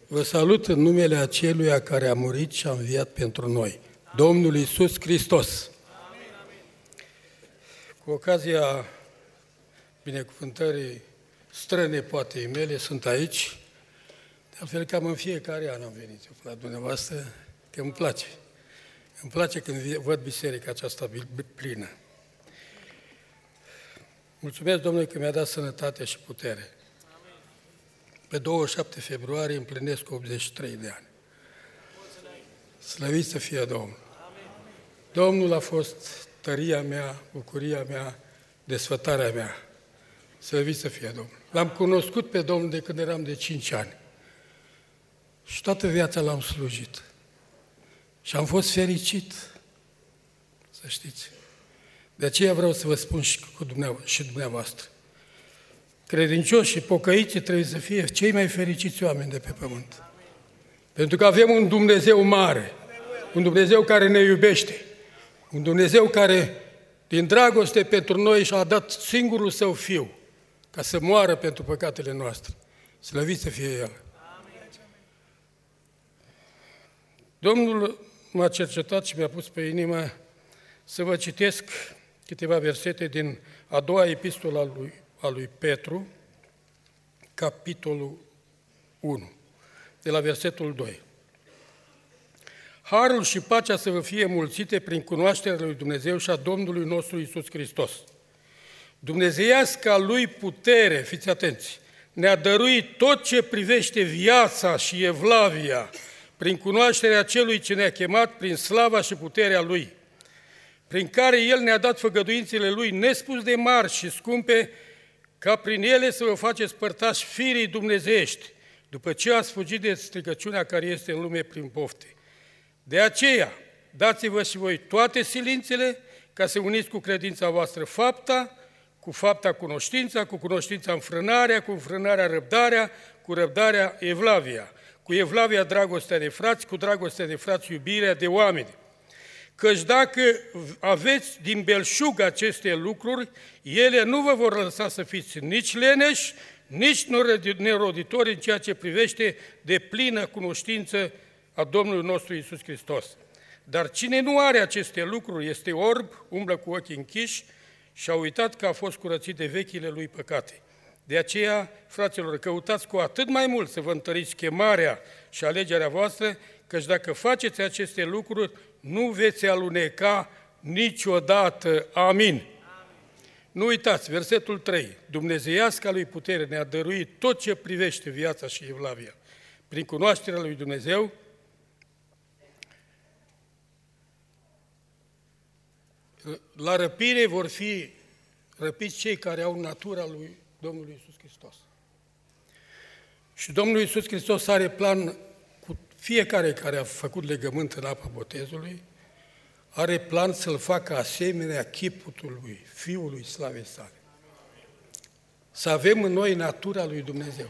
Vă salut în numele Aceluia care a murit și a înviat pentru noi, Domnul Iisus Hristos. Cu ocazia binecuvântării strănepoatei mele, sunt aici, de altfel cam în fiecare an am venit eu la dumneavoastră, că îmi place. Îmi place când văd biserica aceasta plină. Mulțumesc Domnului că mi-a dat sănătate și putere. Pe 27 februarie împlinesc 83 de ani. Slăvit să fie Domnul! Domnul a fost tăria mea, bucuria mea, desfătarea mea. Slăvit să fie Domnul! L-am cunoscut pe Domnul de când eram de 5 ani. Și toată viața l-am slujit. Și am fost fericit, să știți. De aceea vreau să vă spun și dumneavoastră. Credincioși și pocăiți trebuie să fie cei mai fericiți oameni de pe pământ. Pentru că avem un Dumnezeu mare, un Dumnezeu care ne iubește, un Dumnezeu care, din dragoste pentru noi, și-a dat singurul Său Fiu, ca să moară pentru păcatele noastre. Slăvit să fie El. Domnul m-a cercetat și mi-a pus pe inimă să vă citesc câteva versete din a doua epistolă a lui Petru, capitolul 1, de la versetul 2. Harul și pacea să vă fie mulțite prin cunoașterea lui Dumnezeu și a Domnului nostru Iisus Hristos. Dumnezeiasca Lui putere, fiți atenți, ne-a dăruit tot ce privește viața și evlavia, prin cunoașterea Celui ce ne-a chemat, prin slava și puterea Lui, prin care El ne-a dat făgăduințele Lui nespus de mari și scumpe, ca prin ele să vă faceți părtași firii dumnezeiești, după ce ați fugit de stricăciunea care este în lume prin pofte. De aceea, dați-vă și voi toate silințele, ca să uniți cu credința voastră fapta, cu fapta cunoștința, cu cunoștința înfrânarea, cu înfrânarea răbdarea, cu răbdarea evlavia, cu evlavia dragostea de frați, cu dragostea de frați iubirea de oameni. Căci dacă aveți din belșug aceste lucruri, ele nu vă vor lăsa să fiți nici leneși, nici neroditori în ceea ce privește de plină cunoștință a Domnului nostru Iisus Hristos. Dar cine nu are aceste lucruri este orb, umblă cu ochii închiși și a uitat că a fost curățit de vechile lui păcate. De aceea, fraților, căutați cu atât mai mult să vă întăriți chemarea și alegerea voastră, căci dacă faceți aceste lucruri, nu veți aluneca niciodată. Amin. Nu uitați, versetul 3. Dumnezeiasca Lui putere ne-a dăruit tot ce privește viața și evlavia. Prin cunoașterea Lui Dumnezeu, la răpire vor fi răpiți cei care au natura lui Domnului Iisus Hristos. Și Domnul Iisus Hristos are plan cu fiecare care a făcut legământ în apa botezului, are plan să-l facă asemenea chipului Fiului Slavei sale. Să avem în noi natura lui Dumnezeu.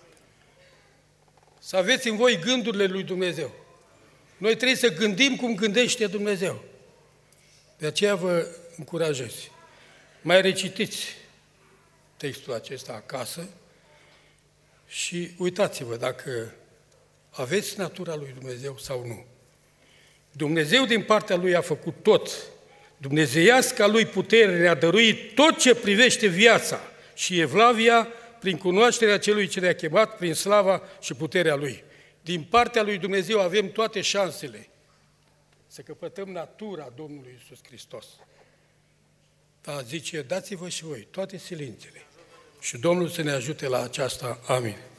Să aveți în voi gândurile lui Dumnezeu. Noi trebuie să gândim cum gândește Dumnezeu. De aceea vă încurajez. Mai recitiți textul acesta acasă și uitați-vă dacă aveți natura lui Dumnezeu sau nu. Dumnezeu din partea Lui a făcut tot. Dumnezeiasca Lui putere ne-a dăruit tot ce privește viața și evlavia prin cunoașterea Celui ce ne-a chemat, prin slava și puterea Lui. Din partea Lui Dumnezeu avem toate șansele să căpătăm natura Domnului Iisus Hristos. Da, zice, dați-vă și voi toate silințele și Domnul să ne ajute la aceasta. Amin.